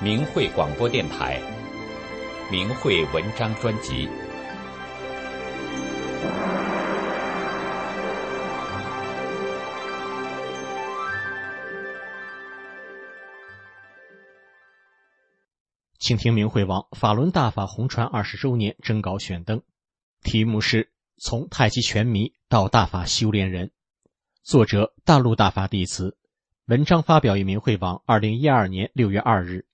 明慧广播电台明慧文章专辑。 请听明慧网法轮大法红传20周年征稿选登，题目是从太极拳迷到大法修炼人，作者大陆大法弟子，文章发表于明慧网2012年6月2日。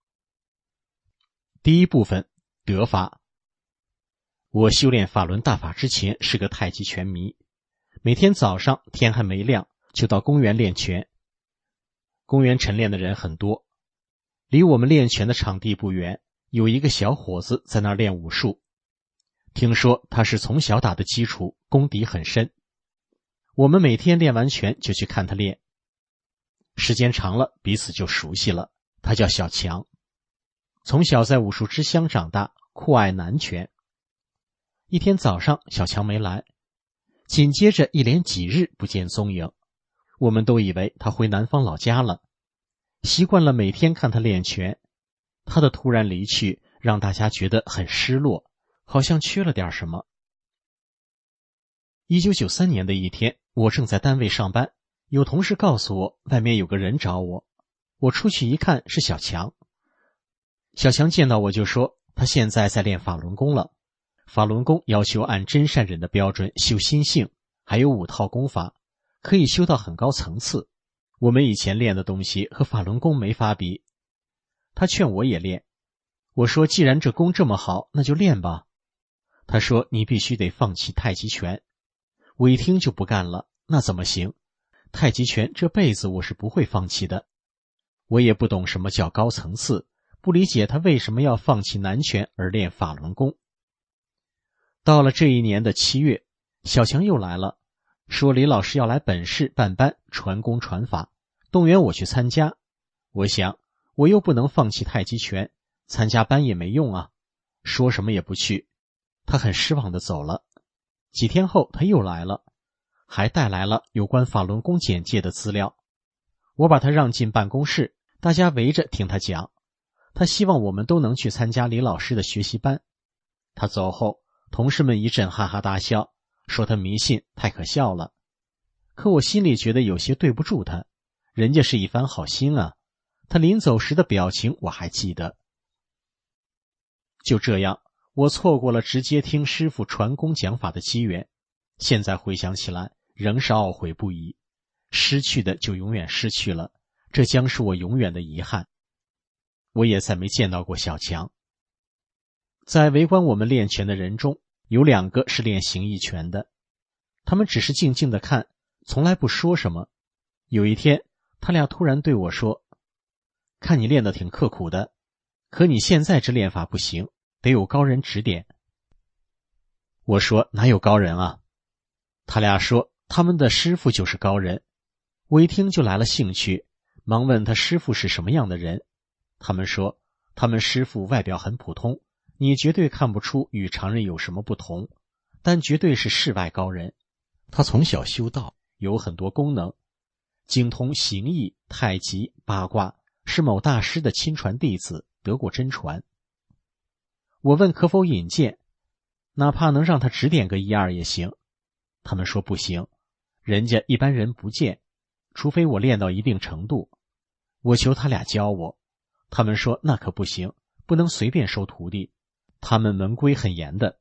第一部分，得法。我修炼法轮大法之前是个太极拳迷，每天早上天还没亮就到公园练拳。公园晨练的人很多，离我们练拳的场地不远，有一个小伙子在那儿练武术。听说他是从小打的基础，功底很深。我们每天练完拳就去看他练，时间长了彼此就熟悉了。他叫小强，从小在武术之乡长大，酷爱南拳。一天早上小强没来，紧接着一连几日不见踪影，我们都以为他回南方老家了。习惯了每天看他练拳，他的突然离去让大家觉得很失落，好像缺了点什么。1993年的一天，我正在单位上班，有同事告诉我外面有个人找我。我出去一看，是小强。小强见到我就说他现在在练法轮功了。法轮功要求按真善忍的标准修心性，还有5套功法，可以修到很高层次。我们以前练的东西和法轮功没法比。他劝我也练，我说既然这功这么好，那就练吧。他说你必须得放弃太极拳。我一听就不干了，那怎么行？太极拳这辈子我是不会放弃的。我也不懂什么叫高层次，不理解他为什么要放弃南拳而练法轮功。到了这一年的7月，小强又来了，说李老师要来本市办班传功传法，动员我去参加。我想我又不能放弃太极拳，参加班也没用啊，说什么也不去。他很失望地走了。几天后他又来了，还带来了有关法轮功简介的资料。我把他让进办公室，大家围着听他讲。他希望我们都能去参加李老师的学习班。他走后，同事们一阵哈哈大笑，说他迷信，太可笑了。可我心里觉得有些对不住他，人家是一番好心啊。他临走时的表情我还记得。就这样，我错过了直接听师父传功讲法的机缘。现在回想起来，仍是懊悔不已。失去的就永远失去了，这将是我永远的遗憾。我也再没见到过小强。在围观我们练拳的人中，有2个是练形意拳的，他们只是静静地看，从来不说什么。有一天，他俩突然对我说，看你练得挺刻苦的，可你现在这练法不行，得有高人指点。我说哪有高人啊？他俩说他们的师傅就是高人。我一听就来了兴趣，忙问他师傅是什么样的人。他们说他们师傅外表很普通，你绝对看不出与常人有什么不同，但绝对是世外高人。他从小修道，有很多功能，精通形意、太极、八卦，是某大师的亲传弟子，得过真传。我问可否引荐，哪怕能让他指点个1、2也行。他们说不行，人家一般人不见，除非我练到一定程度。我求他俩教我，他们说那可不行，不能随便收徒弟，他们门规很严的。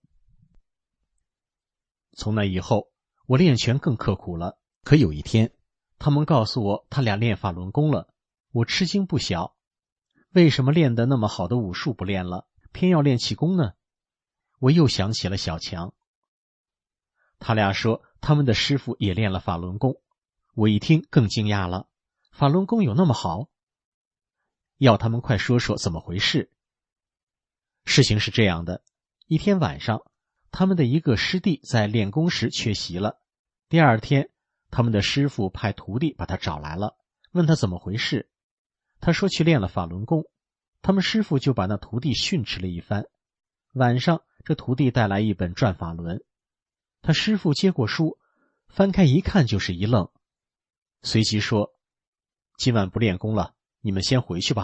从那以后，我练拳更刻苦了。可有一天，他们告诉我他俩练法轮功了，我吃惊不小。为什么练得那么好的武术不练了，偏要练气功呢？我又想起了小强。他俩说他们的师傅也练了法轮功。我一听更惊讶了，法轮功有那么好？要他们快说说怎么回事。事情是这样的，一天晚上，他们的一个师弟在练功时缺席了。第2天，他们的师傅派徒弟把他找来了，问他怎么回事。他说去练了法轮功。他们师傅就把那徒弟训斥了一番。晚上，这徒弟带来一本转法轮。他师傅接过书，翻开一看就是一愣，随即说，今晚不练功了，你们先回去吧，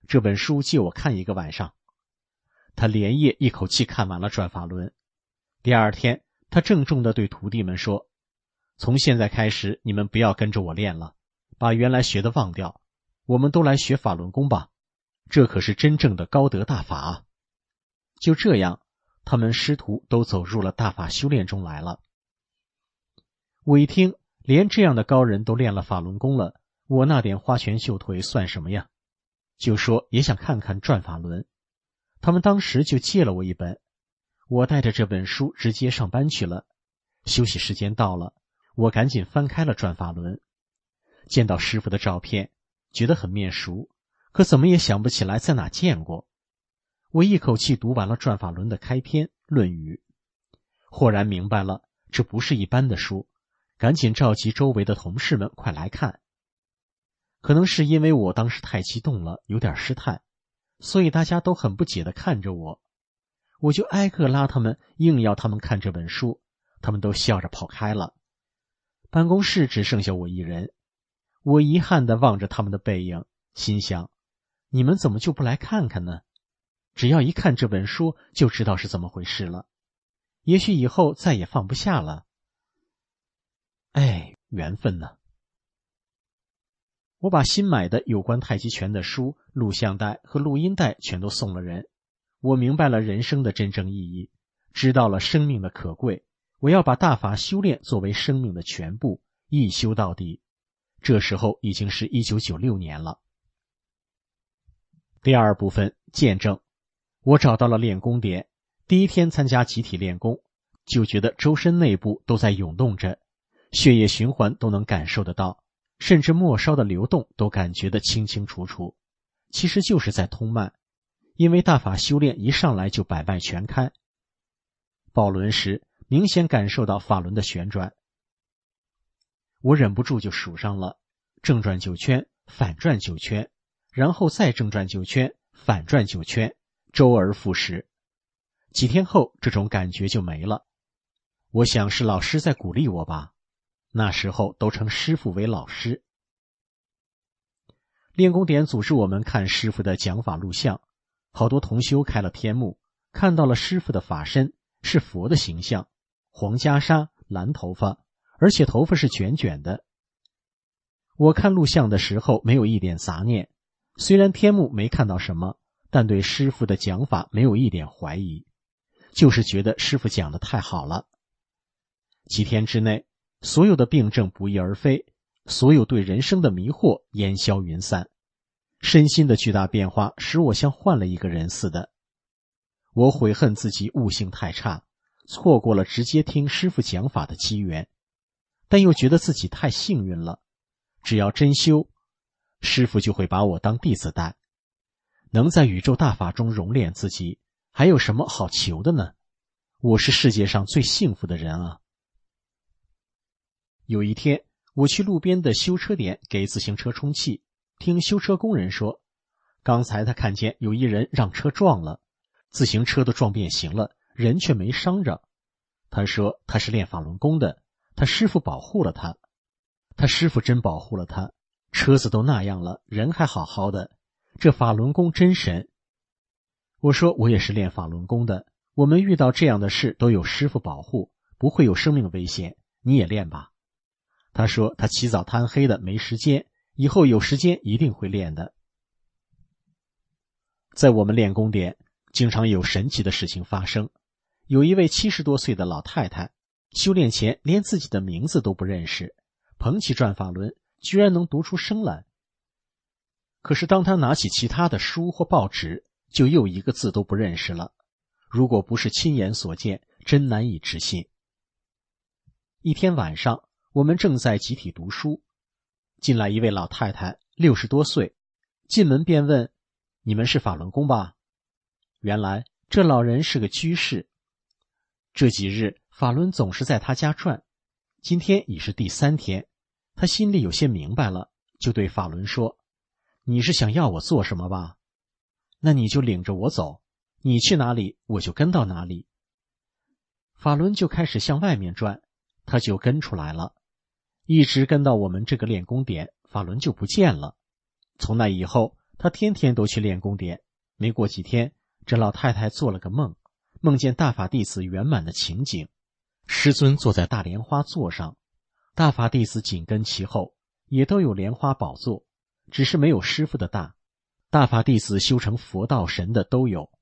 这本书借我看一个晚上。他连夜一口气看完了转法轮。第二天，他郑重地对徒弟们说，从现在开始，你们不要跟着我练了，把原来学的忘掉，我们都来学法轮功吧，这可是真正的高德大法啊。就这样，他们师徒都走入了大法修炼中来了。我一听，连这样的高人都练了法轮功了，我那点花拳绣腿算什么呀？就说也想看看转法轮。他们当时就借了我一本，我带着这本书直接上班去了。休息时间到了，我赶紧翻开了转法轮，见到师傅的照片，觉得很面熟，可怎么也想不起来在哪见过。我一口气读完了转法轮的开篇《论语》，豁然明白了，这不是一般的书，赶紧召集周围的同事们快来看。可能是因为我当时太激动了，有点失态，所以大家都很不解地看着我。我就挨个拉他们，硬要他们看这本书，他们都笑着跑开了。办公室只剩下我一人，我遗憾地望着他们的背影，心想，你们怎么就不来看看呢？只要一看这本书就知道是怎么回事了，也许以后再也放不下了。哎，缘分呢。我把新买的有关太极拳的书、录像带和录音带全都送了人。我明白了人生的真正意义，知道了生命的可贵，我要把大法修炼作为生命的全部，一修到底。这时候已经是1996年了。第二部分，见证。我找到了练功点，第一天参加集体练功，就觉得周身内部都在涌动着，血液循环都能感受得到，甚至末梢的流动都感觉得清清楚楚，其实就是在通脉，因为大法修炼一上来就百脉全开。抱轮时明显感受到法轮的旋转，我忍不住就数上了，正转9圈，反转9圈，然后再正转9圈，反转9圈，周而复始。几天后，这种感觉就没了。我想是老师在鼓励我吧，那时候都称师父为老师。练功点组织我们看师父的讲法录像，好多同修开了天目，看到了师父的法身是佛的形象，黄袈裟，蓝头发，而且头发是卷卷的。我看录像的时候没有一点杂念，虽然天目没看到什么，但对师父的讲法没有一点怀疑，就是觉得师父讲得太好了。几天之内，所有的病症不翼而飞，所有对人生的迷惑烟消云散，身心的巨大变化使我像换了一个人似的。我悔恨自己悟性太差，错过了直接听师父讲法的机缘，但又觉得自己太幸运了，只要真修，师父就会把我当弟子带，能在宇宙大法中熔炼自己，还有什么好求的呢？我是世界上最幸福的人啊！有一天，我去路边的修车点给自行车充气，听修车工人说，刚才他看见有一人让车撞了，自行车都撞变形了，人却没伤着。他说他是练法轮功的，他师父保护了他。他师父真保护了他，车子都那样了，人还好好的，这法轮功真神。我说我也是练法轮功的，我们遇到这样的事都有师父保护，不会有生命危险，你也练吧。他说他起早贪黑的没时间，以后有时间一定会练的。在我们练功点，经常有神奇的事情发生。有一位70多岁的老太太，修炼前连自己的名字都不认识，捧起转法轮，居然能读出声来。可是当她拿起其他的书或报纸，就又一个字都不认识了。如果不是亲眼所见，真难以置信。一天晚上，我们正在集体读书，进来一位老太太，60多岁，进门便问，你们是法轮功吧？原来这老人是个居士，这几日法轮总是在他家转，今天已是第3天，他心里有些明白了，就对法轮说，你是想要我做什么吧？那你就领着我走，你去哪里我就跟到哪里。法轮就开始向外面转，他就跟出来了，一直跟到我们这个练功点，法轮就不见了。从那以后， 他天天都去练功点。没过几天，这老太太做了个梦，梦见大法弟子圆满的情景，师尊坐在大莲花座上，大法弟子紧跟其后，也都有莲花宝座，只是没有师父的大。大法弟子修成佛道神的都有。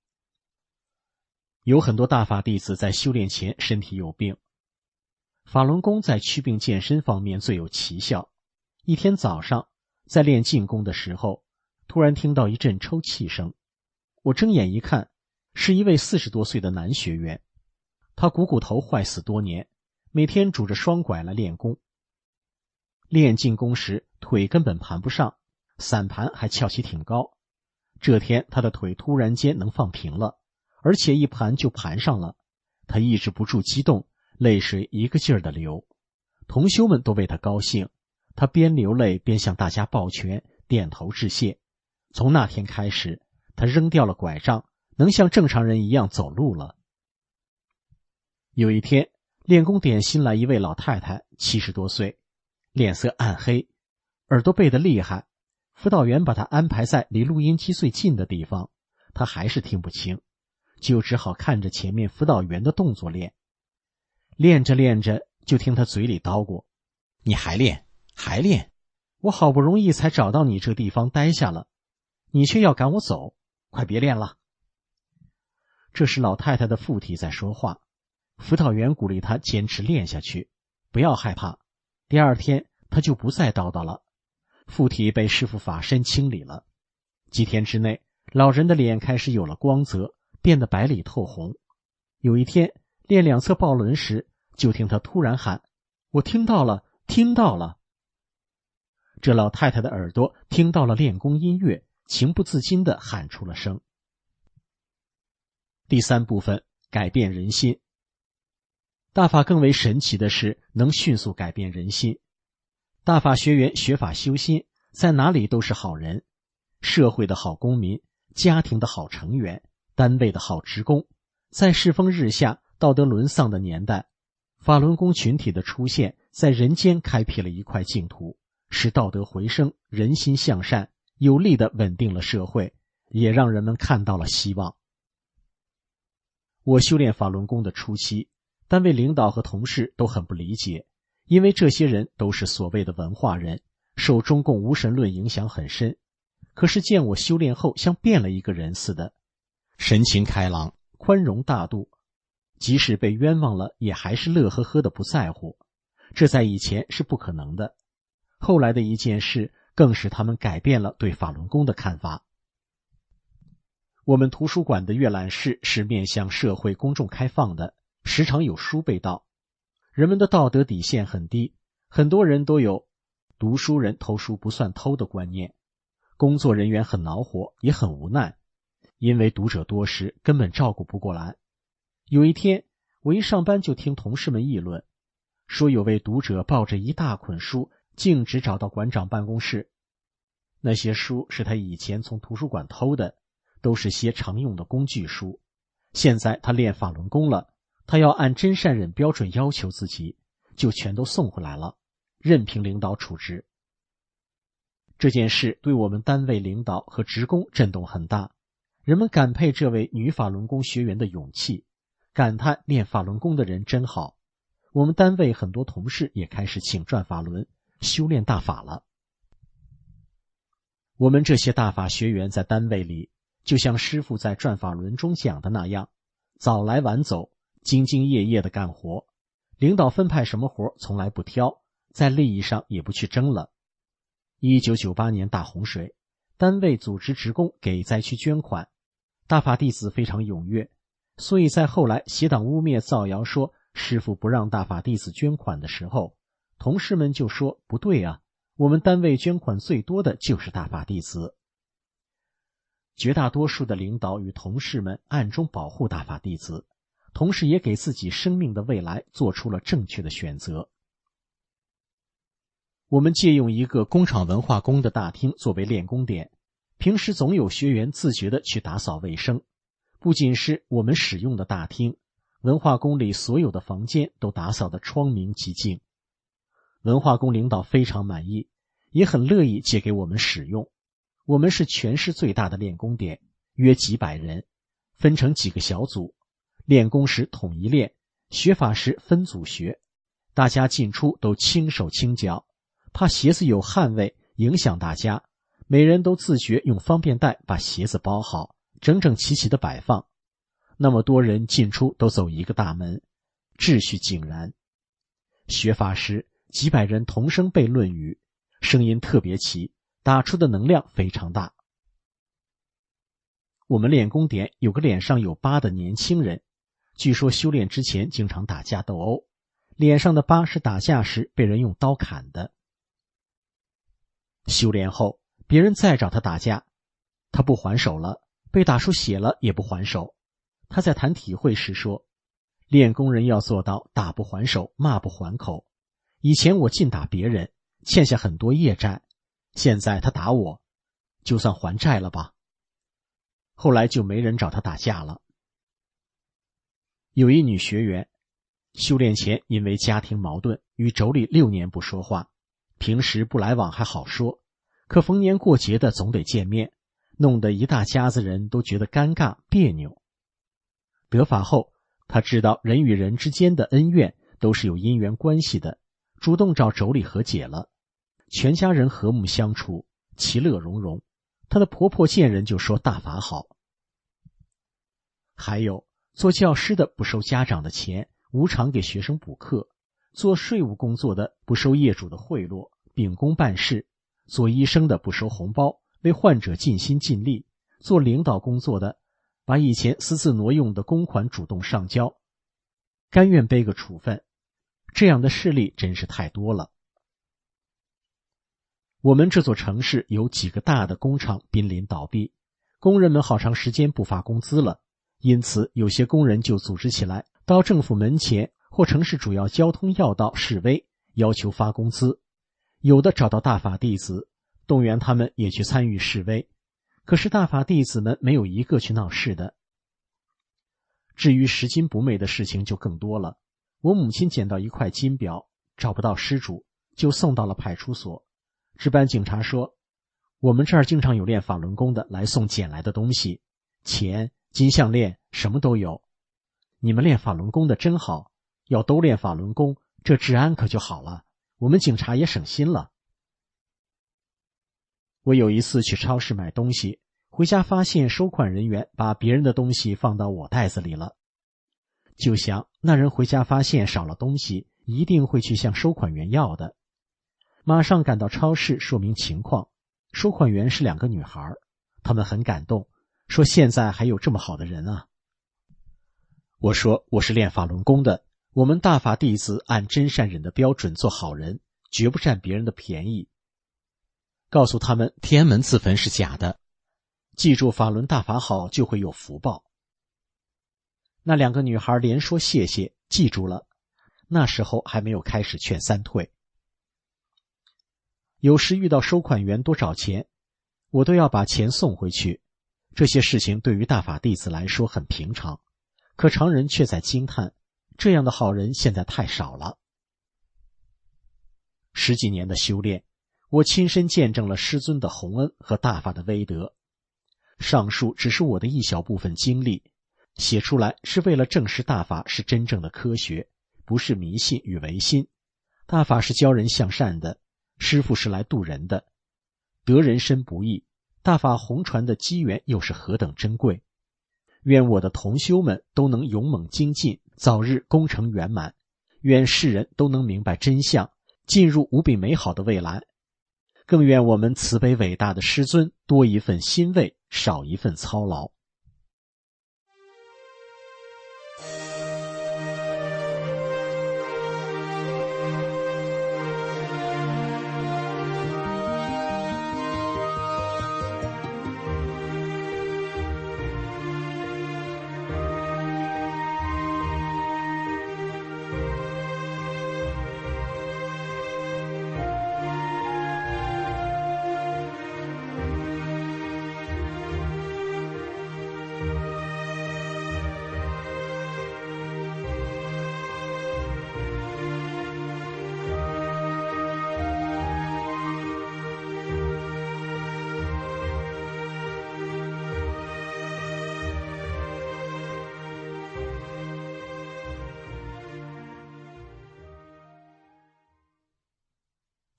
有很多大法弟子在修炼前身体有病，法轮功在祛病健身方面最有奇效。一天早上，在练静功的时候，突然听到一阵抽泣声。我睁眼一看，是一位40多岁的男学员，他股骨头坏死多年，每天拄着双拐来练功。练静功时腿根本盘不上，散盘还翘起挺高。这天他的腿突然间能放平了，而且一盘就盘上了。他抑制不住激动，泪水一个劲儿地流。同修们都为他高兴，他边流泪边向大家抱拳点头致谢。从那天开始，他扔掉了拐杖，能像正常人一样走路了。有一天，练功点新来一位老太太，70多岁，脸色暗黑，耳朵背得厉害。辅导员把她安排在离录音机最近的地方，她还是听不清，就只好看着前面辅导员的动作练。练着练着，就听她嘴里叨咕：“你还练，还练，我好不容易才找到你这地方待下了，你却要赶我走，快别练了。”这是老太太的附体在说话。辅导员鼓励她坚持练下去，不要害怕。第二天，她就不再叨叨了。附体被师父法身清理了。几天之内，老人的脸开始有了光泽，变得白里透红。有一天，练两侧抱轮时，就听他突然喊：“我听到了，听到了。”这老太太的耳朵听到了练功音乐，情不自禁地喊出了声。第三部分，改变人心。大法更为神奇的是，能迅速改变人心。大法学员学法修心，在哪里都是好人，社会的好公民，家庭的好成员，单位的好职工。在世风日下、道德沦丧的年代，法轮功群体的出现，在人间开辟了一块净土，使道德回升，人心向善，有力地稳定了社会，也让人们看到了希望。我修炼法轮功的初期，单位领导和同事都很不理解，因为这些人都是所谓的文化人，受中共无神论影响很深。可是见我修炼后像变了一个人似的，神情开朗，宽容大度，即使被冤枉了也还是乐呵呵的不在乎，这在以前是不可能的。后来的一件事更使他们改变了对法轮功的看法。我们图书馆的阅览室是面向社会公众开放的，时常有书被盗。人们的道德底线很低，很多人都有读书人偷书不算偷的观念。工作人员很恼火，也很无奈，因为读者多时根本照顾不过来。有一天，我一上班就听同事们议论，说有位读者抱着一大捆书径直找到馆长办公室。那些书是他以前从图书馆偷的，都是些常用的工具书。现在他练法轮功了，他要按真善忍标准要求自己，就全都送回来了，任凭领导处置。这件事对我们单位领导和职工震动很大，人们感佩这位女法轮功学员的勇气，感叹练法轮功的人真好。我们单位很多同事也开始请转法轮，修炼大法了。我们这些大法学员在单位里，就像师父在转法轮中讲的那样，早来晚走，兢兢业业地干活，领导分派什么活从来不挑，在利益上也不去争了。1998年大洪水，单位组织职工给灾区捐款，大法弟子非常踊跃，所以在后来邪党污蔑造谣说师父不让大法弟子捐款的时候，同事们就说不对啊，我们单位捐款最多的就是大法弟子。绝大多数的领导与同事们暗中保护大法弟子，同时也给自己生命的未来做出了正确的选择。我们借用一个工厂文化宫的大厅作为练功点，平时总有学员自觉地去打扫卫生。不仅是我们使用的大厅，文化宫里所有的房间都打扫得窗明几净。文化宫领导非常满意，也很乐意借给我们使用。 我们是全市最大的练功点，约几百人，分成几个小组，练功时统一练，学法时分组学，大家进出都轻手轻脚，怕鞋子有汗味影响大家，每人都自觉用方便袋把鞋子包好，整整齐齐地摆放。那么多人进出都走一个大门，秩序井然。学法时，几百人同声背《论语》，声音特别齐，打出的能量非常大。我们练功点有个脸上有疤的年轻人，据说修炼之前经常打架斗殴，脸上的疤是打架时被人用刀砍的。修炼后，别人再找他打架，他不还手了，被打出血了也不还手。他在谈体会时说，练功人要做到打不还手，骂不还口。以前我尽打别人，欠下很多业债，现在他打我，就算还债了吧。后来就没人找他打架了。有一女学员，修炼前因为家庭矛盾与妯娌6年不说话，平时不来往还好说，可逢年过节的总得见面，弄得一大家子人都觉得尴尬别扭。得法后，他知道人与人之间的恩怨都是有因缘关系的，主动找妯娌和解了，全家人和睦相处，其乐融融。她的婆婆见人就说大法好。还有做教师的不收家长的钱，无偿给学生补课；做税务工作的不收业主的贿赂，秉公办事；做医生的不收红包，为患者尽心尽力；做领导工作的把以前私自挪用的公款主动上交，甘愿背个处分。这样的事例真是太多了。我们这座城市有几个大的工厂濒临倒闭，工人们好长时间不发工资了，因此有些工人就组织起来，到政府门前或城市主要交通要道示威，要求发工资。有的找到大法弟子，动员他们也去参与示威，可是大法弟子们没有一个去闹事的。至于拾金不昧的事情就更多了。我母亲捡到一块金表，找不到失主，就送到了派出所。值班警察说，我们这儿经常有练法轮功的来送捡来的东西，钱、金项链什么都有。你们练法轮功的真好，要都练法轮功，这治安可就好了，我们警察也省心了。我有一次去超市买东西，回家发现收款人员把别人的东西放到我袋子里了，就想那人回家发现少了东西，一定会去向收款员要的。马上赶到超市说明情况，收款员是2个女孩，她们很感动，说现在还有这么好的人啊。我说我是练法轮功的，我们大法弟子按真善忍的标准做好人，绝不占别人的便宜。告诉他们天安门自焚是假的，记住法轮大法好就会有福报。那2个女孩连说谢谢，记住了。那时候还没有开始劝3退。有时遇到收款员多找钱，我都要把钱送回去。这些事情对于大法弟子来说很平常，可常人却在惊叹，这样的好人现在太少了。10几年的修炼，我亲身见证了师尊的洪恩和大法的威德。上述只是我的一小部分经历，写出来是为了证实大法是真正的科学，不是迷信与唯心。大法是教人向善的，师父是来渡人的。得人身不易，大法弘传的机缘又是何等珍贵。愿我的同修们都能勇猛精进，早日功成圆满。愿世人都能明白真相，进入无比美好的未来。更愿我们慈悲伟大的师尊多一份欣慰，少一份操劳。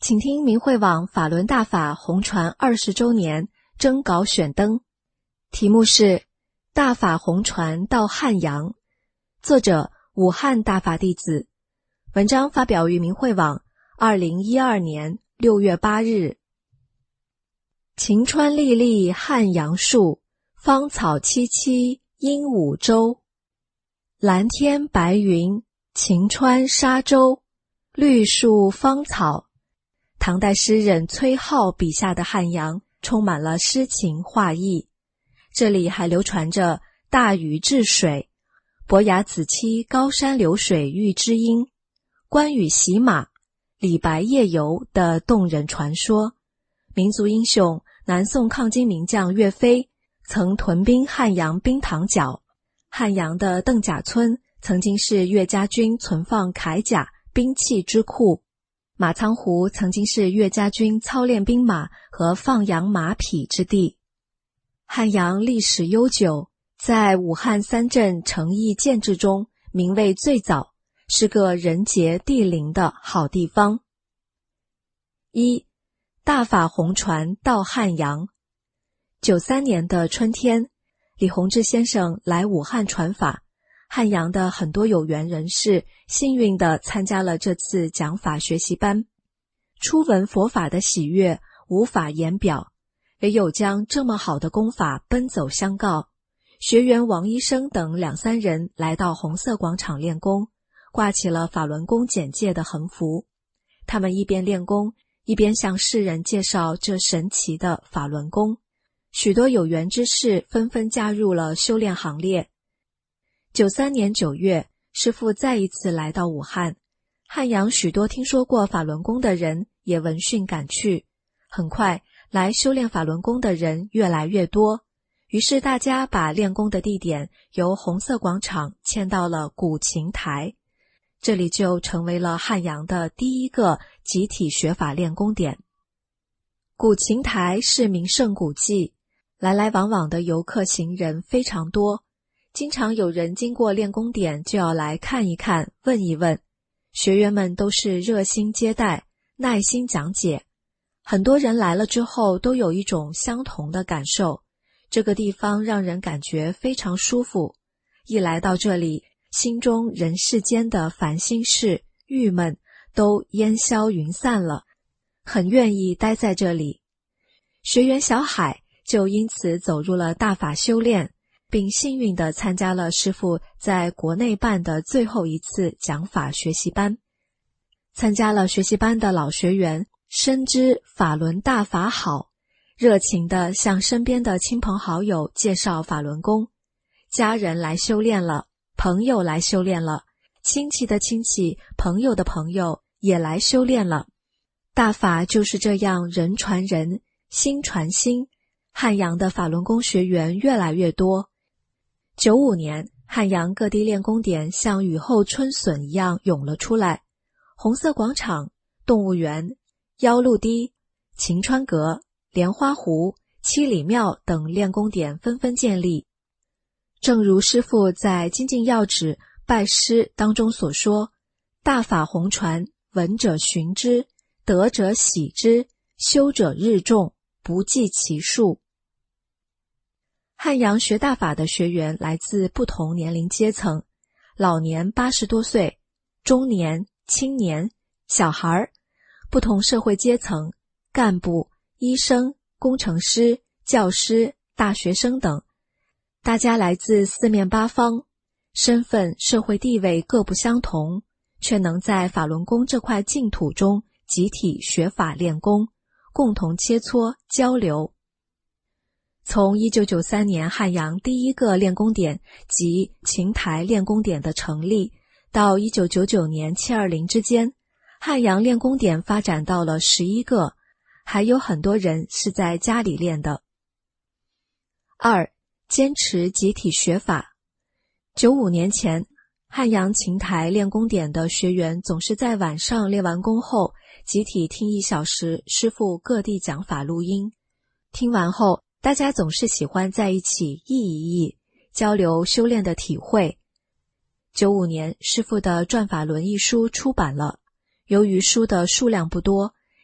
请听明慧网法轮大法红传20周年征稿选登，题目是大法红传到汉阳，作者武汉大法弟子，文章发表于明慧网2012年6月8日。晴川历历汉阳树，芳草萋萋鹦鹉洲。蓝天白云，晴川沙洲，绿树芳草。唐代诗人崔颢笔下的汉阳充满了诗情画意，这里还流传着大禹治水、伯牙子期高山流水遇知音、关羽洗马、李白夜游的动人传说。民族英雄南宋抗金名将岳飞曾屯兵汉阳冰塘角，汉阳的邓甲村曾经是岳家军存放铠甲兵器之库，马仓湖曾经是岳家军操练兵马和放养马匹之地。汉阳历史悠久，在武汉3镇城邑建制中名为最早，是个人杰地灵的好地方。1. 大法红传到汉阳。93年的春天，李洪志先生来武汉传法，汉阳的很多有缘人士幸运地参加了这次讲法学习班，初闻佛法的喜悦无法言表，唯有将这么好的功法奔走相告。学员王医生等2、3人来到红色广场练功，挂起了法轮功简介的横幅。他们一边练功，一边向世人介绍这神奇的法轮功。许多有缘之士纷纷加入了修炼行列。93年9月，师父再一次来到武汉，汉阳许多听说过法轮功的人也闻讯赶去。很快，来修炼法轮功的人越来越多，于是大家把练功的地点由红色广场迁到了古琴台，这里就成为了汉阳的第一个集体学法练功点。古琴台是名胜古迹，来来往往的游客行人非常多，经常有人经过练功点就要来看一看，问一问。学员们都是热心接待，耐心讲解。很多人来了之后都有一种相同的感受，这个地方让人感觉非常舒服。一来到这里，心中人世间的烦心事、郁闷都烟消云散了，很愿意待在这里。学员小海就因此走入了大法修炼，并幸运地参加了师父在国内办的最后一次讲法学习班。参加了学习班的老学员深知法轮大法好，热情地向身边的亲朋好友介绍法轮功。家人来修炼了，朋友来修炼了，亲戚的亲戚，朋友的朋友也来修炼了。大法就是这样人传人，心传心，汉阳的法轮功学员越来越多。95年，汉阳各地练功点像雨后春笋一样涌了出来，红色广场、动物园、腰路堤、晴川阁、莲花湖、七里庙等练功点纷纷建立。正如师父在《精进要旨拜师》当中所说，大法红传，闻者循之，得者喜之，修者日众，不计其数。汉阳学大法的学员来自不同年龄阶层，老年80多岁，中年、青年、小孩，不同社会阶层，干部、医生、工程师、教师、大学生等，大家来自四面八方，身份、社会地位各不相同，却能在法轮功这块净土中集体学法练功，共同切磋交流。从1993年汉阳第一个练功点即琴台练功点的成立，到1999年720之间，汉阳练功点发展到了11个，还有很多人是在家里练的。2. 坚持集体学法。95年前，汉阳琴台练功点的学员总是在晚上练完功后，集体听1小时师父各地讲法录音。听完后，大家总是喜欢在一起议一议，交流修炼的体会。95年，师父的《转法轮》一书出版了，由于书的数量不多，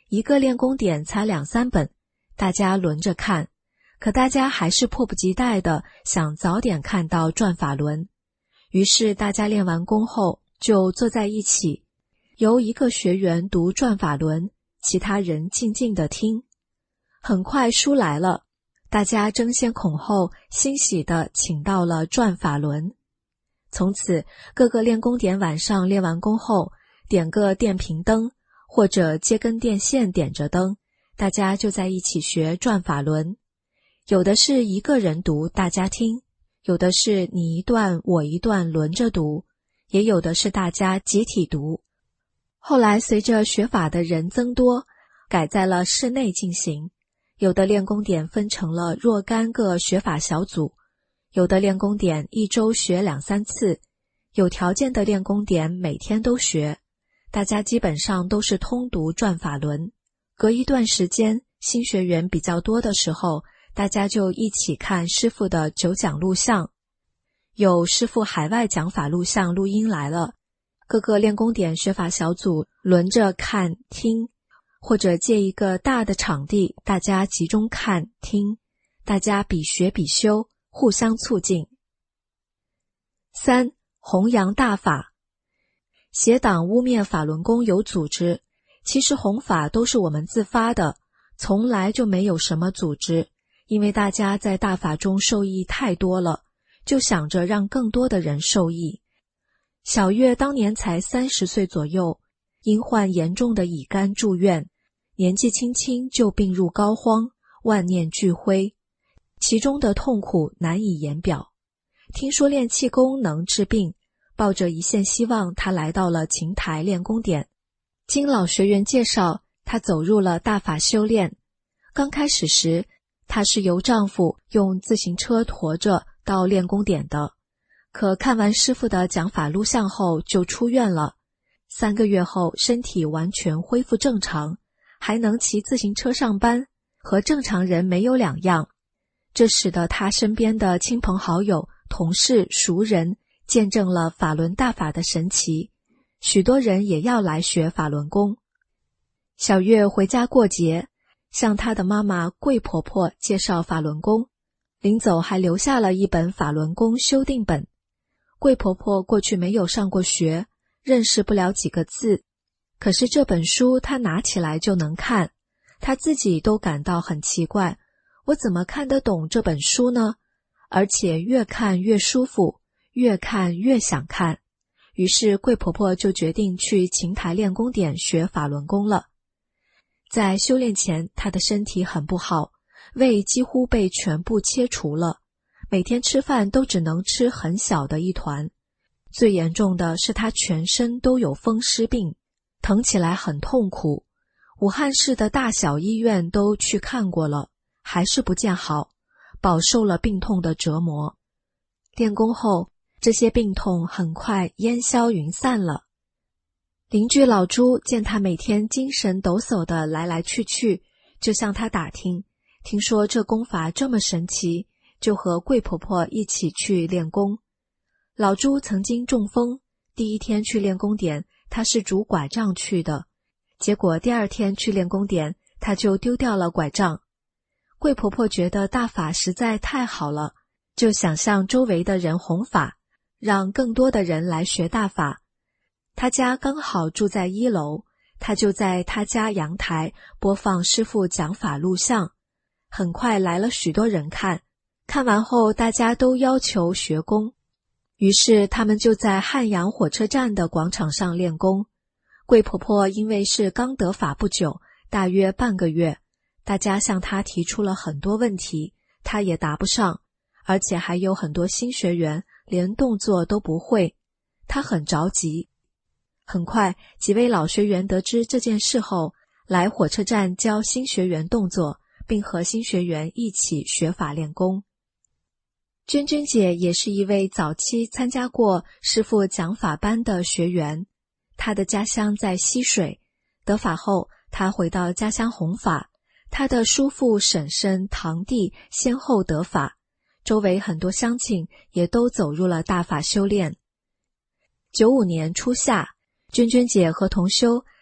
一个练功点才2-3本，大家轮着看，可大家还是迫不及待地想早点看到转法轮。于是大家练完功后就坐在一起，由一个学员读转法轮，其他人静静地听。很快书来了，大家争先恐后，欣喜地请到了转法轮。从此各个练功点晚上练完功后，点个电瓶灯，或者接根电线点着灯，大家就在一起学转法轮。有的是一个人读大家听，有的是你一段我一段轮着读，也有的是大家集体读。后来随着学法的人增多，改在了室内进行。有的练功点分成了若干个学法小组，有的练功点一周学2-3次，有条件的练功点每天都学。大家基本上都是通读转法轮。隔一段时间，新学员比较多的时候，大家就一起看师父的9讲录像。有师父海外讲法录像录音来了，各个练功点学法小组轮着看听，或者借一个大的场地，大家集中看听，大家比学比修，互相促进。3. 弘扬大法。邪党污蔑法轮功有组织，其实弘法都是我们自发的，从来就没有什么组织，因为大家在大法中受益太多了，就想着让更多的人受益。小月当年才30岁左右，因患严重的乙肝住院，年纪轻轻就病入膏肓，万念俱灰，其中的痛苦难以言表。听说练气功能治病，抱着一线希望，他来到了琴台练功点。经老学员介绍，他走入了大法修炼。刚开始时，她是由丈夫用自行车驮着到练功点的，可看完师父的讲法录像后就出院了。3个月后，身体完全恢复正常，还能骑自行车上班，和正常人没有两样。这使得她身边的亲朋好友、同事、熟人见证了法轮大法的神奇，许多人也要来学法轮功。小月回家过节，向她的妈妈桂婆婆介绍法轮功，临走还留下了一本法轮功修订本。桂婆婆过去没有上过学，认识不了几个字，可是这本书她拿起来就能看，她自己都感到很奇怪，我怎么看得懂这本书呢？而且越看越舒服，越看越想看。于是桂婆婆就决定去琴台练功点学法轮功了。在修炼前，她的身体很不好，胃几乎被全部切除了，每天吃饭都只能吃很小的一团。最严重的是她全身都有风湿病，疼起来很痛苦。武汉市的大小医院都去看过了，还是不见好，饱受了病痛的折磨。练功后，这些病痛很快烟消云散了。邻居老朱见他每天精神抖擞地来来去去，就向他打听，听说这功法这么神奇，就和桂婆婆一起去练功。老朱曾经中风，第一天去练功点，他是拄拐杖去的，结果第2天去练功点，他就丢掉了拐杖。桂婆婆觉得大法实在太好了，就想向周围的人弘法，让更多的人来学大法。他家刚好住在1楼，他就在他家阳台播放师父讲法录像，很快来了许多人看。看完后，大家都要求学功，于是他们就在汉阳火车站的广场上练功。桂婆婆因为是刚得法不久，大约半个月，大家向她提出了很多问题，她也答不上，而且还有很多新学员连动作都不会，她很着急。很快，几位老学员得知这件事后，来火车站教新学员动作，并和新学员一起学法练功。娟娟姐也是一位早期参加过师父讲法班的学员，她的家乡在溪水，得法后，她回到家乡弘法，她的叔父、婶婶、堂弟先后得法，周围很多乡亲也都走入了大法修炼。95年初夏，娟娟姐和同修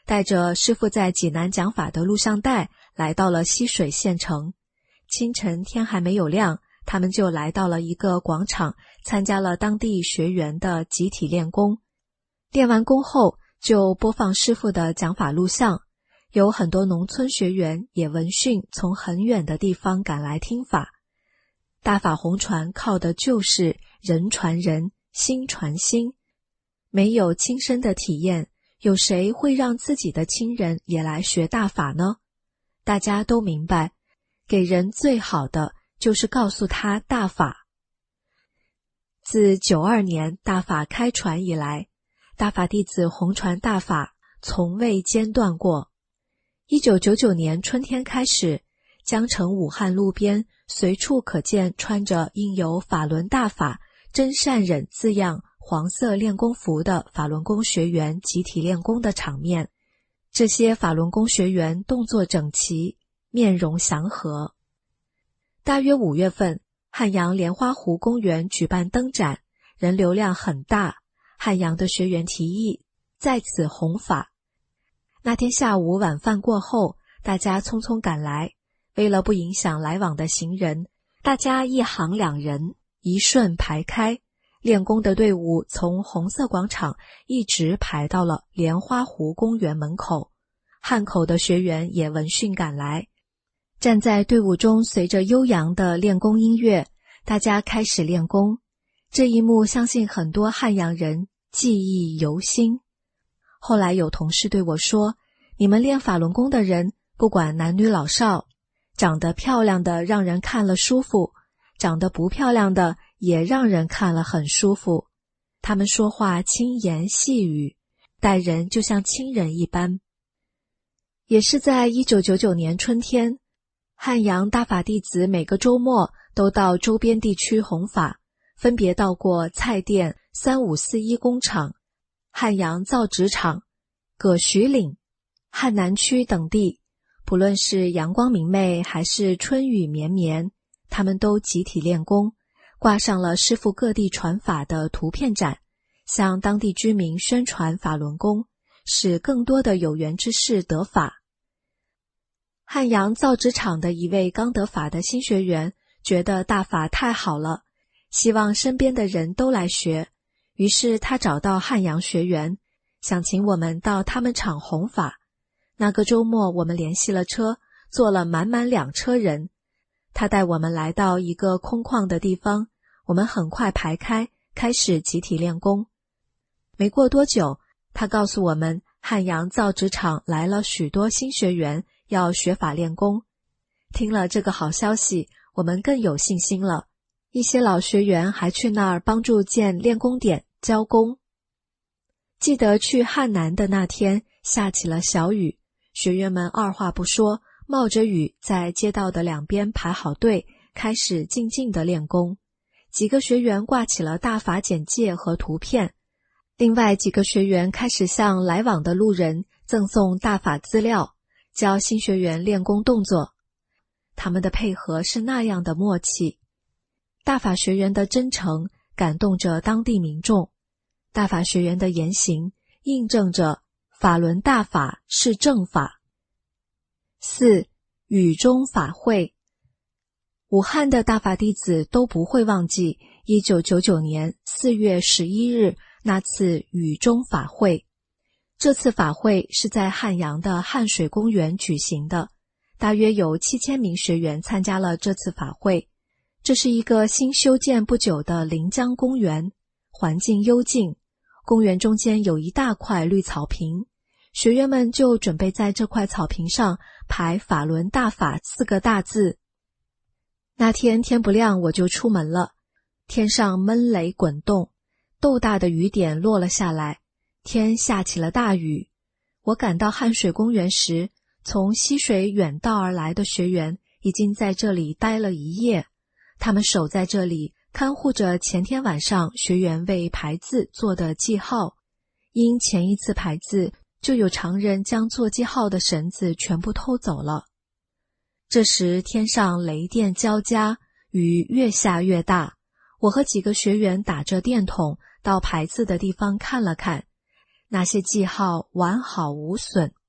带着师父在济南讲法的录像带来到了溪水县城。清晨天还没有亮，他们就来到了一个广场，参加了当地学员的集体练功。练完功后就播放师父的讲法录像，有很多农村学员也闻讯从很远的地方赶来听法。大法红传靠的就是人传人，心传心。没有亲身的体验，有谁会让自己的亲人也来学大法呢？大家都明白，给人最好的就是告诉他大法。自92年大法开传以来，大法弟子弘传大法从未间断过。1999年春天开始，江城武汉路边随处可见穿着印有法轮大法真善忍字样黄色练功服的法轮功学员集体练功的场面。这些法轮功学员动作整齐，面容祥和。大约5月份，汉阳莲花湖公园举办灯展，人流量很大。汉阳的学员提议在此弘法。那天下午晚饭过后，大家匆匆赶来，为了不影响来往的行人，大家一行2人，一顺排开。练功的队伍从红色广场一直排到了莲花湖公园门口。汉口的学员也闻讯赶来，站在队伍中，随着悠扬的练功音乐，大家开始练功。这一幕相信很多汉阳人记忆犹新。后来有同事对我说，你们练法轮功的人，不管男女老少，长得漂亮的让人看了舒服，长得不漂亮的也让人看了很舒服。他们说话轻言细语，待人就像亲人一般。也是在1999年春天，汉阳大法弟子每个周末都到周边地区弘法，分别到过蔡店、3541工厂、汉阳造纸厂、葛徐岭、汉南区等地。不论是阳光明媚还是春雨绵绵，他们都集体练功，挂上了师父各地传法的图片展，向当地居民宣传法轮功，使更多的有缘之士得法。汉阳造纸厂的一位刚得法的新学员觉得大法太好了，希望身边的人都来学，于是他找到汉阳学员，想请我们到他们厂弘法。那个周末我们联系了车，坐了满满2车人。他带我们来到一个空旷的地方，我们很快排开，开始集体练功。没过多久，他告诉我们，汉阳造纸厂来了许多新学员，要学法练功。听了这个好消息，我们更有信心了。一些老学员还去那儿帮助建练功点，教功。记得去汉南的那天，下起了小雨，学员们二话不说，冒着雨在街道的2边排好队，开始静静地练功。几个学员挂起了大法简介和图片，另外几个学员开始向来往的路人赠送大法资料，教新学员练功动作。他们的配合是那样的默契。大法学员的真诚感动着当地民众，大法学员的言行印证着法轮大法是正法。4. 雨中法会。武汉的大法弟子都不会忘记1999年4月11日那次雨中法会。这次法会是在汉阳的汉水公园举行的，大约有7000名学员参加了这次法会。这是一个新修建不久的临江公园，环境幽静，公园中间有一大块绿草坪，学员们就准备在这块草坪上排法轮大法4个大字。那天天不亮我就出门了，天上闷雷滚动，豆大的雨点落了下来，天下起了大雨。我赶到汉水公园时，从溪水远道而来的学员已经在这里待了1夜，他们守在这里，看护着前天晚上学员为排字做的记号。因前一次排字，就有常人将做记号的绳子全部偷走了。这时天上雷电交加，雨越下越大，我和几个学员打着电筒到排字的地方看了看，那些记号完好无损。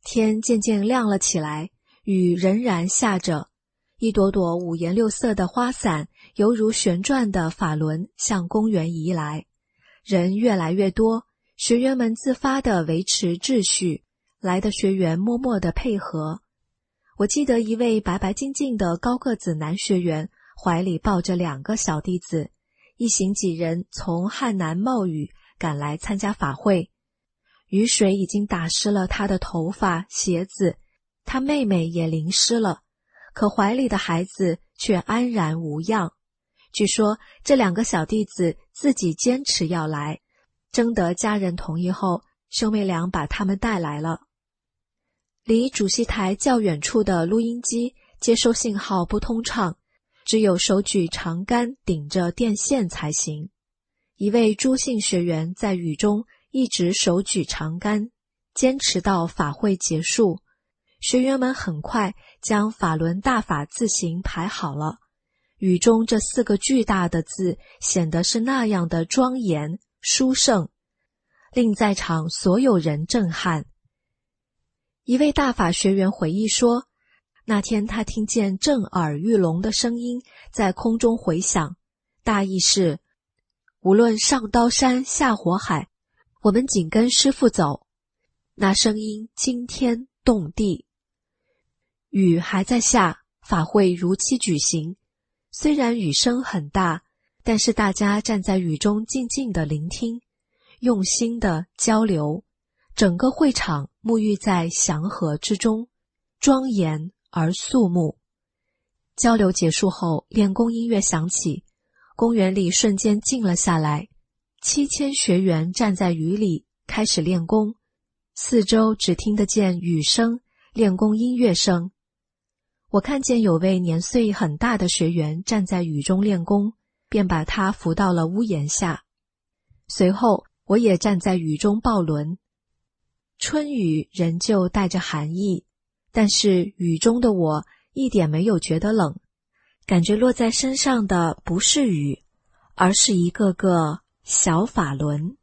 天渐渐亮了起来，雨仍然下着，一朵朵五颜六色的花伞犹如旋转的法轮向公园移来，人越来越多，学员们自发地维持秩序，来的学员默默地配合。我记得一位白白净净的高个子男学员怀里抱着2个小弟子，一行几人从汉南冒雨赶来参加法会。雨水已经打湿了他的头发、鞋子，他妹妹也淋湿了，可怀里的孩子却安然无恙。据说这2个小弟子自己坚持要来，征得家人同意后，兄妹俩把他们带来了。离主席台较远处的录音机接收信号不通畅，只有手举长杆顶着电线才行。一位朱姓学员在雨中一直手举长杆，坚持到法会结束。学员们很快将法轮大法字形排好了，雨中这4个巨大的字显得是那样的庄严殊胜，令在场所有人震撼。一位大法学员回忆说，那天他听见震耳欲聋的声音在空中回响，大意是：无论上刀山下火海，我们紧跟师父走。那声音惊天动地。雨还在下，法会如期举行。虽然雨声很大，但是大家站在雨中静静地聆听，用心地交流。整个会场沐浴在祥和之中，庄严而肃穆。交流结束后，练功音乐响起，公园里瞬间静了下来。7000学员站在雨里开始练功，四周只听得见雨声、练功音乐声。我看见有位年岁很大的学员站在雨中练功，便把他扶到了屋檐下。随后我也站在雨中抱轮。春雨仍旧带着寒意，但是雨中的我一点没有觉得冷，感觉落在身上的不是雨，而是一个个小法轮。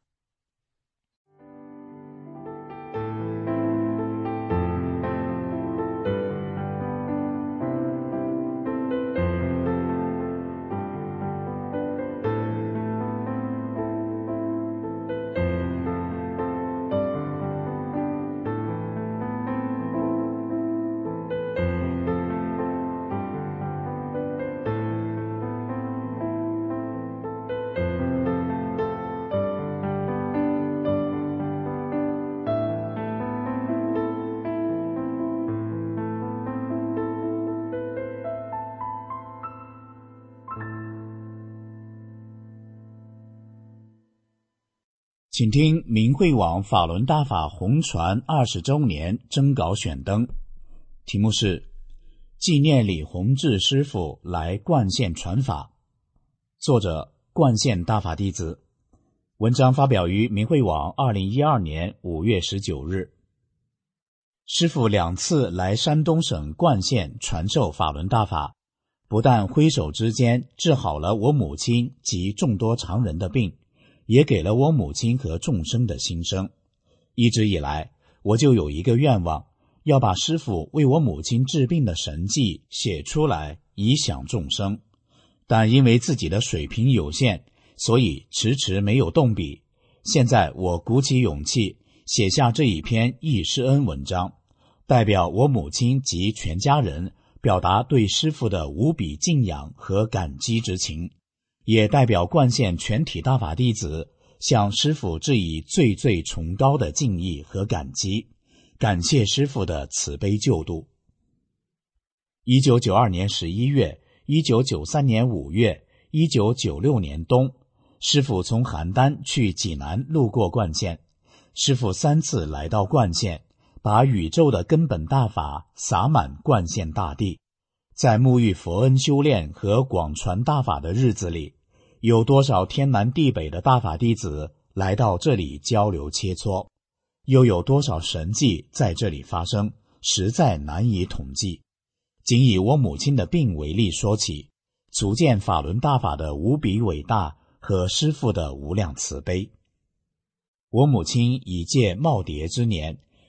请听明慧网法轮大法红传20周年征稿选灯，题目是纪念李洪志师父来冠县传法，作者冠县大法弟子，文章发表于明慧网2012年5月19日。师父2次来山东省冠县传授法轮大法，不但挥手之间治好了我母亲及众多常人的病，也给了我母亲和众生的心声。一直以来，我就有一个愿望，要把师父为我母亲治病的神迹写出来，以享众生。但因为自己的水平有限，所以迟迟没有动笔。现在我鼓起勇气，写下这一篇忆师恩文章，代表我母亲及全家人表达对师父的无比敬仰和感激之情，也代表冠县全体大法弟子向师父致以最最崇高的敬意和感激，感谢师父的慈悲救度。1992年11月、1993年5月、1996年冬，师父从邯郸去济南路过冠县。师父3次来到冠县，把宇宙的根本大法洒满冠县大地。在沐浴佛恩修炼和广传大法的日子里，有多少天南地北的大法弟子来到这里交流切磋，又有多少神迹在这里发生，实在难以统计。仅以我母亲的病为例说起，足见法轮大法的无比伟大和师父的无量慈悲。我母亲已届耄耋之年，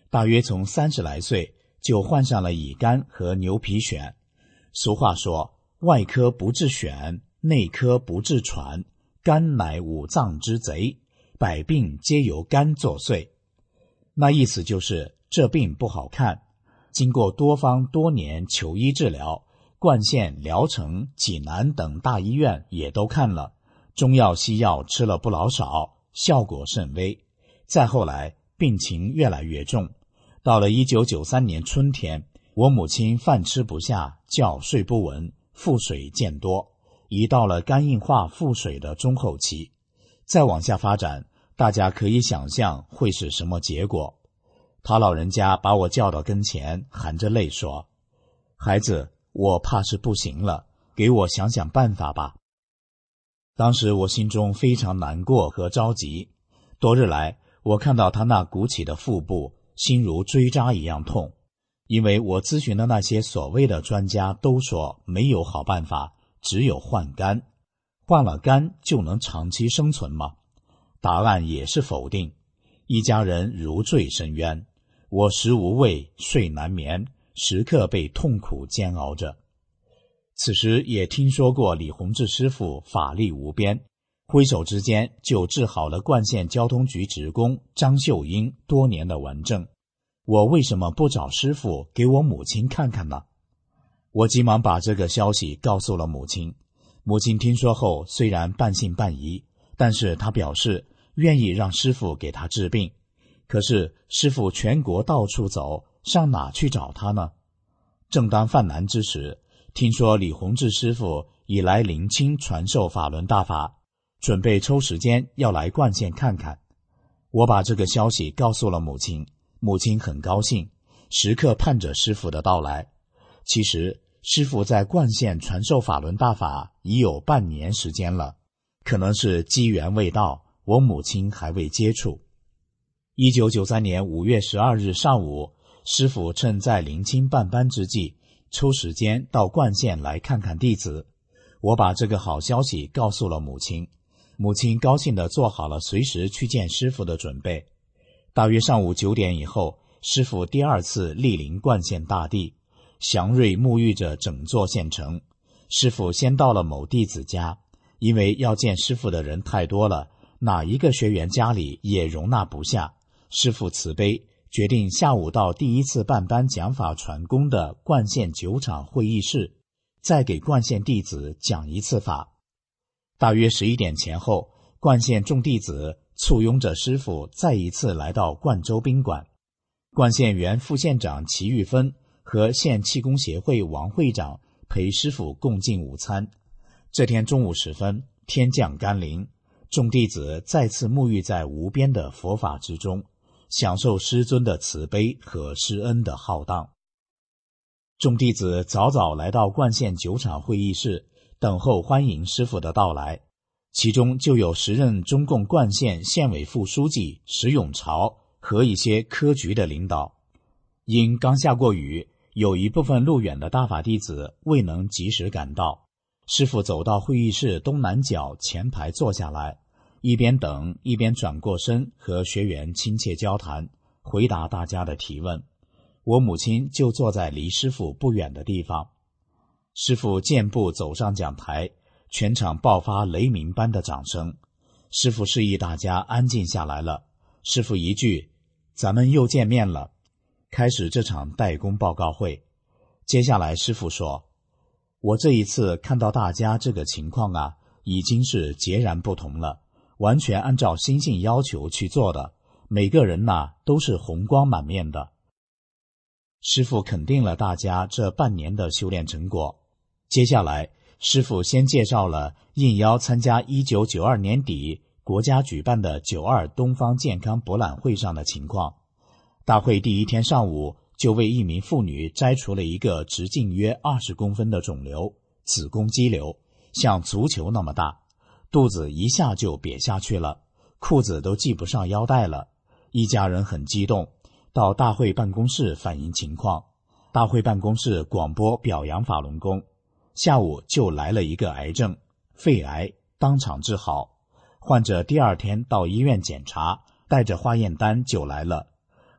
大约从30来岁就患上了乙肝和牛皮癣。俗话说，外科不治癣，内科不治喘，肝乃五脏之贼，百病皆由肝作祟。那意思就是这病不好看，经过多方多年求医治疗，冠县、聊城、济南等大医院也都看了，中药西药吃了不老少，效果甚微。再后来病情越来越重，到了1993年春天，我母亲饭吃不下，觉睡不稳，腹水渐多，已到了肝硬化腹水的中后期。再往下发展，大家可以想象会是什么结果。他老人家把我叫到跟前，含着泪说：“孩子，我怕是不行了，给我想想办法吧。”当时我心中非常难过和着急，多日来我看到他那鼓起的腹部，心如锥扎一样痛。因为我咨询的那些所谓的专家都说没有好办法，只有换肝。换了肝就能长期生存吗？答案也是否定。一家人如坠深渊，我食无味，睡难眠，时刻被痛苦煎熬着。此时也听说过李洪志师傅法力无边，挥手之间就治好了冠县交通局职工张秀英多年的顽症。我为什么不找师傅给我母亲看看呢？我急忙把这个消息告诉了母亲。母亲听说后虽然半信半疑，但是她表示愿意让师傅给她治病。可是师傅全国到处走，上哪去找他呢？正当犯难之时，听说李洪志师傅已来临清传授法轮大法，准备抽时间要来冠县看看。我把这个消息告诉了母亲，母亲很高兴，时刻盼着师傅的到来。其实师傅在冠县传授法轮大法已有半年时间了，可能是机缘未到，我母亲还未接触。1993年5月12日上午，师傅趁在临清办班之际，抽时间到冠县来看看弟子。我把这个好消息告诉了母亲，母亲高兴地做好了随时去见师傅的准备。大约上午9点以后，师傅第二次莅临冠县大地，祥瑞沐浴着整座县城。师傅先到了某弟子家，因为要见师傅的人太多了，哪一个学员家里也容纳不下。师傅慈悲，决定下午到第一次办班讲法传功的冠县9场会议室，再给冠县弟子讲一次法。大约11点前后，冠县众弟子簇拥着师傅再一次来到冠州宾馆。冠县原副县长齐玉芬和县气功协会王会长陪师傅共进午餐。这天中午时分，天降甘霖，众弟子再次沐浴在无边的佛法之中，享受师尊的慈悲和师恩的浩荡。众弟子早早来到冠县9场会议室，等候欢迎师傅的到来。其中就有时任中共冠县县委副书记石永朝和一些科局的领导。因刚下过雨，有一部分路远的大法弟子未能及时赶到。师傅走到会议室东南角前排坐下来，一边等一边转过身和学员亲切交谈，回答大家的提问。我母亲就坐在离师傅不远的地方。师傅健步走上讲台，全场爆发雷鸣般的掌声。师傅示意大家安静下来了。师傅一句：“咱们又见面了”，开始这场代工报告会。接下来师傅说：“我这一次看到大家这个情况啊，已经是截然不同了，完全按照心性要求去做的，每个人呐都是红光满面的。”师傅肯定了大家这半年的修炼成果。接下来师傅先介绍了应邀参加1992年底国家举办的92东方健康博览会上的情况。大会第一天上午就为一名妇女摘除了一个直径约20公分的肿瘤，子宫肌瘤，像足球那么大，肚子一下就瘪下去了，裤子都系不上腰带了。一家人很激动，到大会办公室反映情况。大会办公室广播表扬法轮功。下午就来了一个癌症，肺癌，当场治好。患者第二天到医院检查，带着化验单就来了。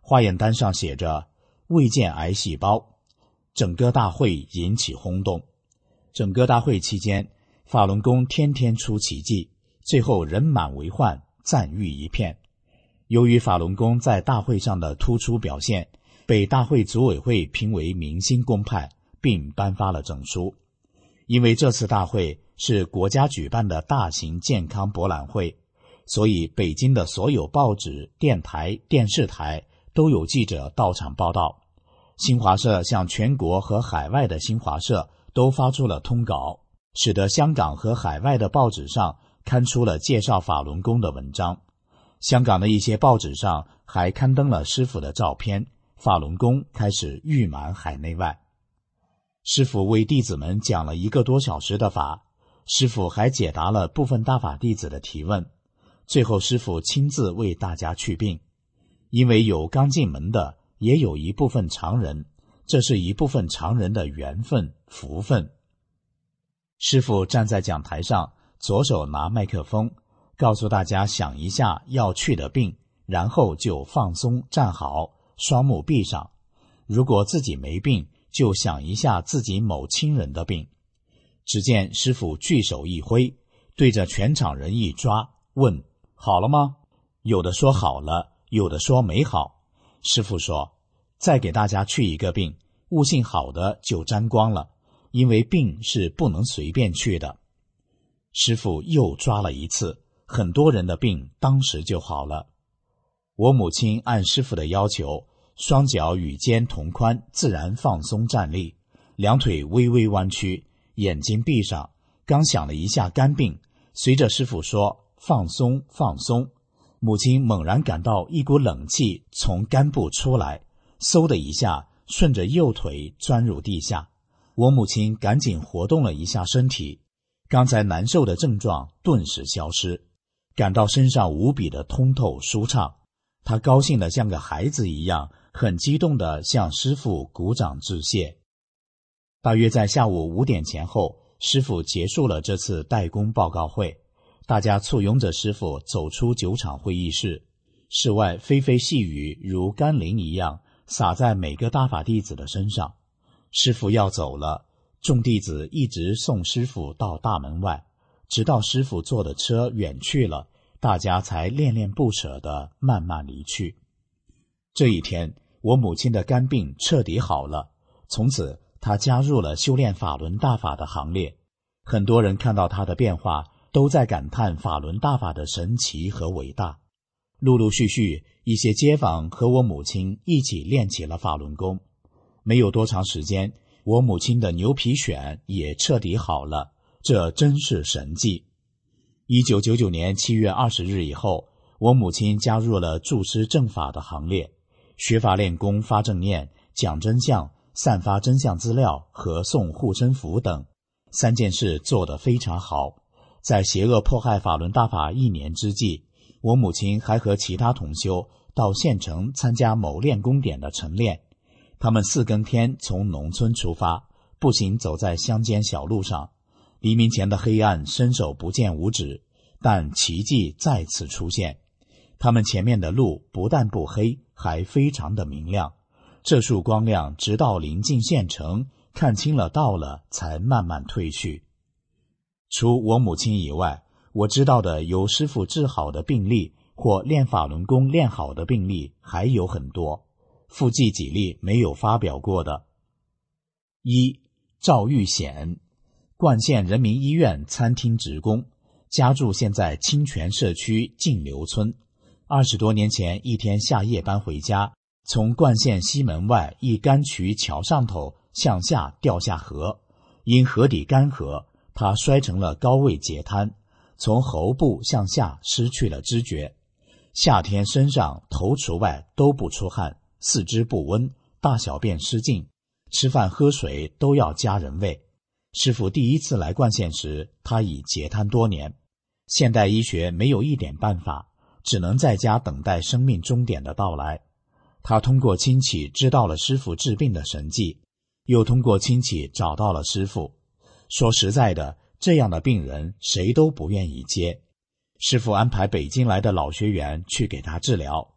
化验单上写着未见癌细胞。整个大会引起轰动。整个大会期间，法轮功天天出奇迹，最后人满为患，赞誉一片。由于法轮功在大会上的突出表现，被大会组委会评为明星公派，并颁发了证书。因为这次大会是国家举办的大型健康博览会，所以北京的所有报纸、电台、电视台都有记者到场报道。新华社向全国和海外的新华社都发出了通稿，使得香港和海外的报纸上刊出了介绍法轮功的文章。香港的一些报纸上还刊登了师父的照片，法轮功开始誉满海内外。师父为弟子们讲了1个多小时的法，师父还解答了部分大法弟子的提问。最后师父亲自为大家祛病。因为有刚进门的，也有一部分常人，这是一部分常人的缘分、福分。师父站在讲台上，左手拿麦克风，告诉大家想一下要去的病，然后就放松站好，双目闭上。如果自己没病，就想一下自己某亲人的病。只见师父巨手一挥，对着全场人一抓，问：好了吗？有的说好了，有的说没好。师父说：再给大家去一个病，悟性好的就沾光了，因为病是不能随便去的。师父又抓了一次，很多人的病当时就好了。我母亲按师父的要求，双脚与肩同宽，自然放松站立，两腿微微弯曲，眼睛闭上，刚想了一下肝病，随着师父说放松放松，母亲猛然感到一股冷气从肝部出来，嗖的一下顺着右腿钻入地下。我母亲赶紧活动了一下身体，刚才难受的症状顿时消失，感到身上无比的通透舒畅。她高兴得像个孩子一样，很激动地向师父鼓掌致谢。大约在下午5点前后，师父结束了这次代工报告会，大家簇拥着师父走出酒场会议室。室外霏霏细雨如甘霖一样洒在每个大法弟子的身上。师父要走了，众弟子一直送师父到大门外，直到师父坐的车远去了，大家才恋恋不舍地慢慢离去。这一天，我母亲的肝病彻底好了，从此她加入了修炼法轮大法的行列。很多人看到她的变化，都在感叹法轮大法的神奇和伟大。陆陆续续，一些街坊和我母亲一起练起了法轮功。没有多长时间，我母亲的牛皮癣也彻底好了，这真是神迹。1999年7月20日以后，我母亲加入了助师正法的行列，学法练功、发正念、讲真相、散发真相资料和送护身符等3件事做得非常好。在邪恶迫害法轮大法1年之际，我母亲还和其他同修到县城参加某练功点的晨练。他们4更天从农村出发，步行走在乡间小路上，黎明前的黑暗伸手不见五指，但奇迹再次出现。他们前面的路不但不黑，还非常的明亮，这束光亮直到临近县城，看清了道了，才慢慢退去。除我母亲以外，我知道的由师父治好的病例或练法轮功练好的病例还有很多，附记几例没有发表过的。1. 赵玉显，冠县人民医院餐厅职工，家住现在清泉社区净流村。20多年前一天下夜班回家，从冠县西门外一干渠桥上头向下掉下河，因河底干涸，他摔成了高位截瘫，从喉部向下失去了知觉。夏天身上头除外都不出汗，四肢不温，大小便失禁，吃饭喝水都要家人喂。师父第一次来冠县时，他已截瘫多年，现代医学没有一点办法，只能在家等待生命终点的到来。他通过亲戚知道了师父治病的神迹，又通过亲戚找到了师父。说实在的，这样的病人谁都不愿意接。师父安排北京来的老学员去给他治疗。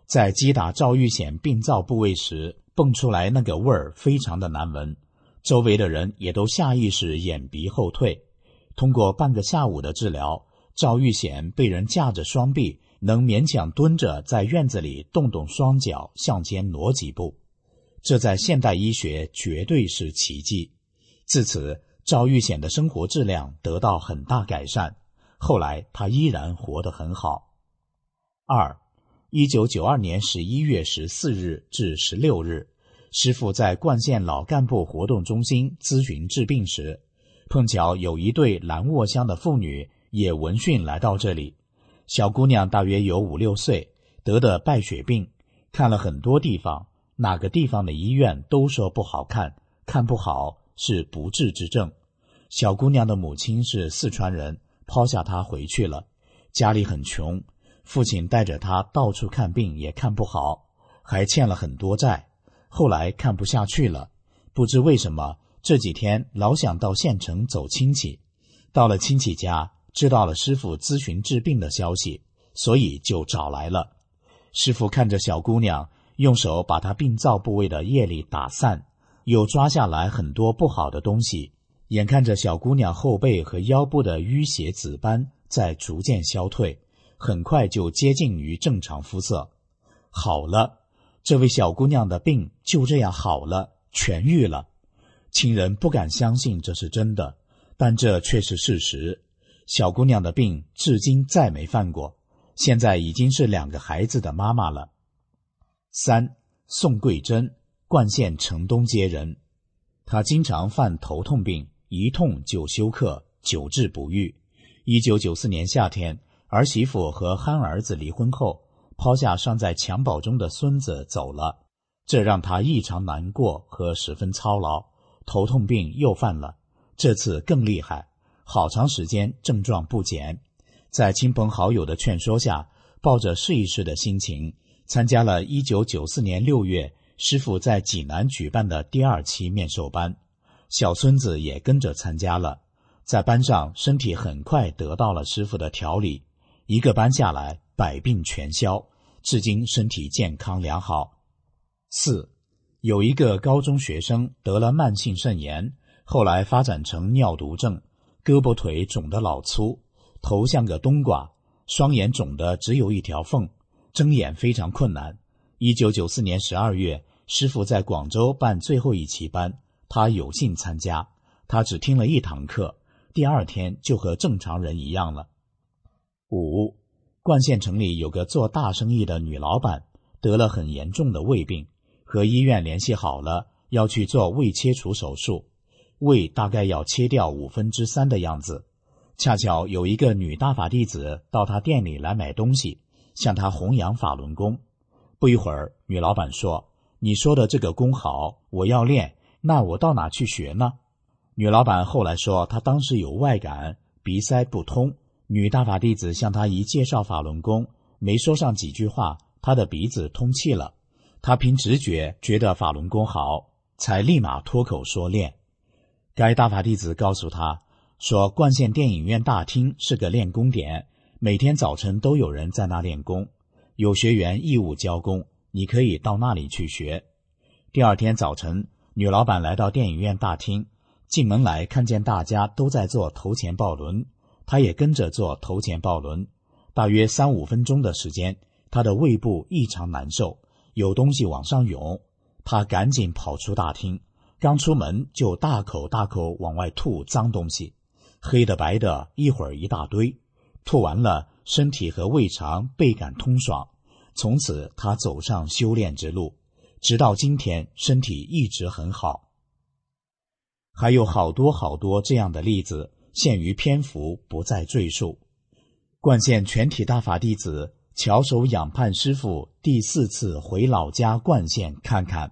在击打赵玉显病灶部位时，蹦出来那个味儿非常的难闻，周围的人也都下意识掩鼻后退。通过半个下午的治疗，赵玉显被人架着双臂，能勉强蹲着在院子里动动双脚向前挪几步，这在现代医学绝对是奇迹。自此，赵玉显的生活质量得到很大改善，后来他依然活得很好。2. 1992年11月14日至16日，师父在冠县老干部活动中心咨询治病时，碰巧有一对蓝沃乡的妇女也闻讯来到这里。小姑娘大约有5、6岁，得的败血病，看了很多地方，哪个地方的医院都说不好看，看不好是不治之症。小姑娘的母亲是四川人，抛下她回去了，家里很穷，父亲带着她到处看病也看不好，还欠了很多债。后来看不下去了，不知为什么这几天老想到县城走亲戚，到了亲戚家知道了师父咨询治病的消息，所以就找来了。师父看着小姑娘，用手把她病灶部位的业力打散，又抓下来很多不好的东西，眼看着小姑娘后背和腰部的淤血紫斑在逐渐消退，很快就接近于正常肤色。好了，这位小姑娘的病就这样好了，痊愈了。亲人不敢相信这是真的，但这却是事实。小姑娘的病至今再没犯过，现在已经是2个孩子的妈妈了。3. 宋桂珍，冠县城东街人。她经常犯头痛病，一痛就休克，久治不愈。1994年夏天，儿媳妇和憨儿子离婚后，抛下尚在襁褓中的孙子走了，这让她异常难过和十分操劳。头痛病又犯了，这次更厉害，好长时间症状不减。在亲朋好友的劝说下，抱着试一试的心情，参加了1994年6月师父在济南举办的第2期面授班，小孙子也跟着参加了。在班上，身体很快得到了师父的调理，1个班下来，百病全消，至今身体健康良好。4. 有一个高中学生得了慢性肾炎，后来发展成尿毒症，胳膊腿肿得老粗，头像个冬瓜，双眼肿得只有一条缝，睁眼非常困难。1994年12月，师父在广州办最后1期班，他有幸参加，他只听了1堂课，第2天就和正常人一样了。5. 冠县城里有个做大生意的女老板，得了很严重的胃病，和医院联系好了，要去做胃切除手术，胃大概要切掉3/5的样子。恰巧有一个女大法弟子到他店里来买东西，向他弘扬法轮功。不一会儿，女老板说：“你说的这个功好，我要练，那我到哪去学呢？”女老板后来说，她当时有外感，鼻塞不通。女大法弟子向她一介绍法轮功，没说上几句话，她的鼻子通气了。她凭直觉觉得法轮功好，才立马脱口说练。该大法弟子告诉她说，冠县电影院大厅是个练功点，每天早晨都有人在那练功，有学员义务教功，你可以到那里去学。第2天早晨，女老板来到电影院大厅，进门来看见大家都在做头前抱轮，她也跟着做头前抱轮。大约3、5分钟的时间，她的胃部异常难受，有东西往上涌，她赶紧跑出大厅，刚出门就大口大口往外吐脏东西，黑的白的，一会儿一大堆，吐完了，身体和胃肠倍感通爽。从此她走上修炼之路，直到今天身体一直很好。还有好多好多这样的例子，限于篇幅不再赘述。冠县全体大法弟子翘首仰盼师父第4次回老家冠县看看。